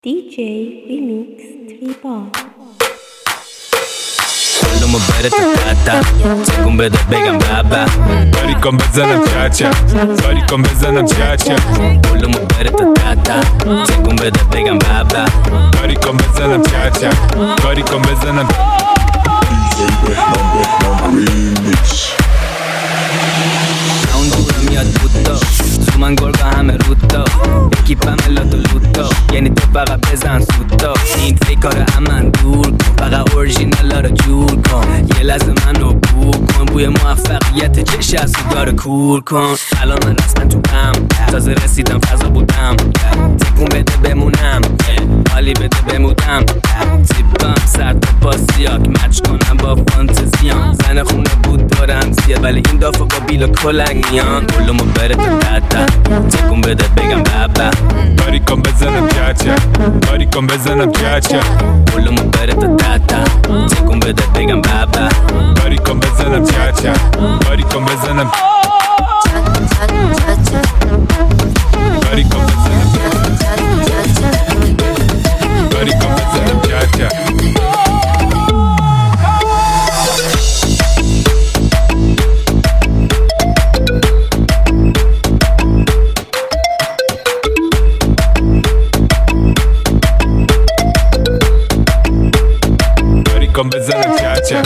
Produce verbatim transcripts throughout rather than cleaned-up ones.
دی جی Remix Tripa. کلومو بره تا تتا تکون بده بگم بابا کاری کن بزنم چاچا کاری کن بزنم چاچا کلومو بره تا تتا تکون بده بگم بابا کاری کن بزنم چاچا کاری کن بزنم اون دورم میاد بودتا سومن گرگا همه روتا یکی پملا تو لوتا یعنی تو فقط بزن سوتا این فکر امن دور کن فقط اورژینالا رو جور کن یه لحظه منو بو کن بوی موفقیت چش از داره کور کن الان من رسما تو هم تازه رسیدم فضا بودم تکون بده بمونم حالی بده بمودم تیپم سر تا پاسیاک مچ کنم با فانتزیام زن خونه بود دارم زیاد ولی این دافه با بیل و کلنگ میان کلومو بره تا تتا تکون بده بگم بابا کاری کن بزنم چاچا کاری کن بزنم چاچا کلومو بره تا تتا تکون بده بگم بابا کاری کن بزنم چاچا کاری کن بزنم کاری کن بزنم کاری کن بزنم چاچا کن بزنم چاچا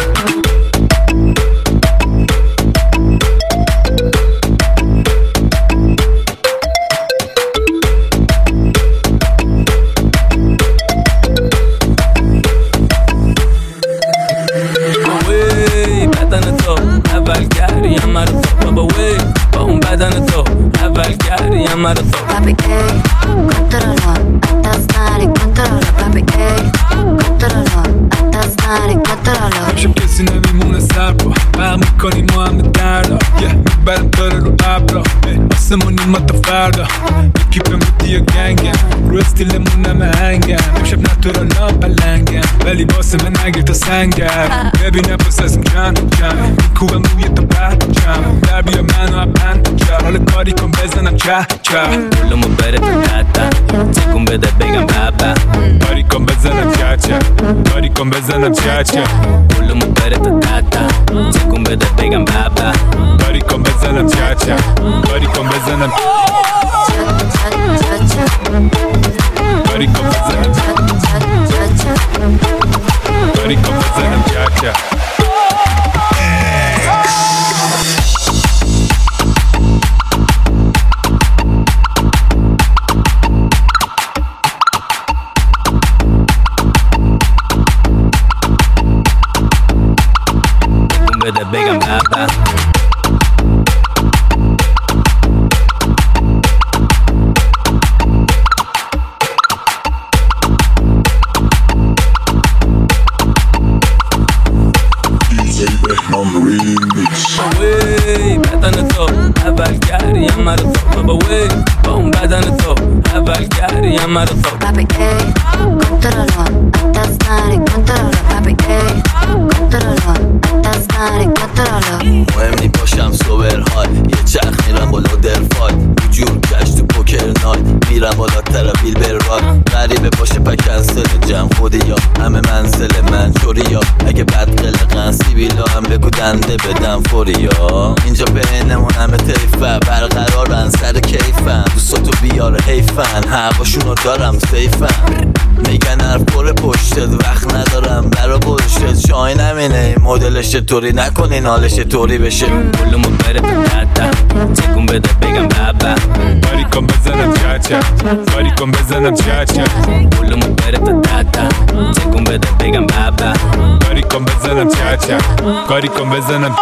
وی بدن تو اول گریم مرا تو بابا وی با اون بدن تو اول گریم مرا تو Papi, ey, controlo, estás mal y controlo, papi, ey, controlo, estás mal y controlo. امشب کسی نمیمونه سر با بر میکنیم ما همه دردا یه میبرم داره رو ابرا آسمونی ما تا فردا یکی پموتی یا گنگم رو استیلمون همه هنگم امشب نتورا ناپلنگم ولی واسه من نگیر تا سنگم ببینم پس ازم چند چند میکوبم روی تا بعد چند در بیا منو اپند چه حال کاری کن بزنم چه چه کلومو بره تا تتا تکون بده بگم بابا کاری کن بزنم چه چه کاری کن بزنم چه چه کلومو بره تا تتا تکون بده بگم بابا کاری کن بزنم چه چه کاری کن بزنم کاری کن بزنم کاری کن بزنم چه چه بده بگم بابا وی بدن تو اول گریم مرا تو بابا وی با اون بدن تو اول گریم مرا تو Papi, ey, controlo, estás mal y controlo, papi, ey, controlo, estás mal y controlo. مهم نی باشم سوبر های یه چرخ میرم بالا درفای جور کش تو پوکر نایت میرم بالا ترابیل برای غریبه باشه پا کنسل جمع خودی یا همه منزل من چوری یا اگه بد قلقن سیبیلا هم بگو دنده بدم فوری یا اینجا بینمون همه تیفه برقرارن سر کیفن دوستاتو بیاره حیفن هواشونو دارم سیفن میگن حرف پر پشتت وقت ندارم برا پشتت شای نمینه مدلش طوری نکنین حالش طوری بشه کلومو بره تا تتا تکون بده بگم بابا کاری کن بزنم چاچا کاری کن بزنم چاچا کلومو بره تا تتا تکون بده بگم بابا کاری کن بزنم چاچا کاری کن بزنم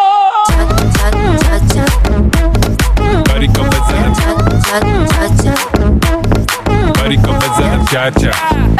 کاری کن بزنم کاری کن بزنم چاچا